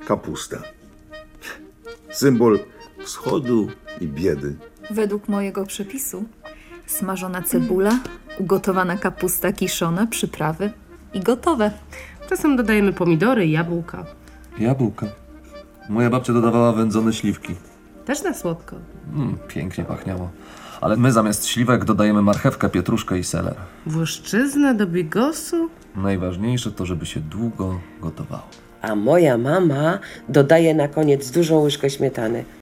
kapusta. Symbol wschodu i biedy. Według mojego przepisu smażona cebula, ugotowana kapusta kiszona, przyprawy i gotowe. Czasem dodajemy pomidory i jabłka. Jabłka. Moja babcia dodawała wędzone śliwki. Też na słodko. Pięknie pachniało. Ale my zamiast śliwek dodajemy marchewkę, pietruszkę i seler. Włoszczyznę do bigosu? Najważniejsze to, żeby się długo gotowało. A moja mama dodaje na koniec dużą łyżkę śmietany.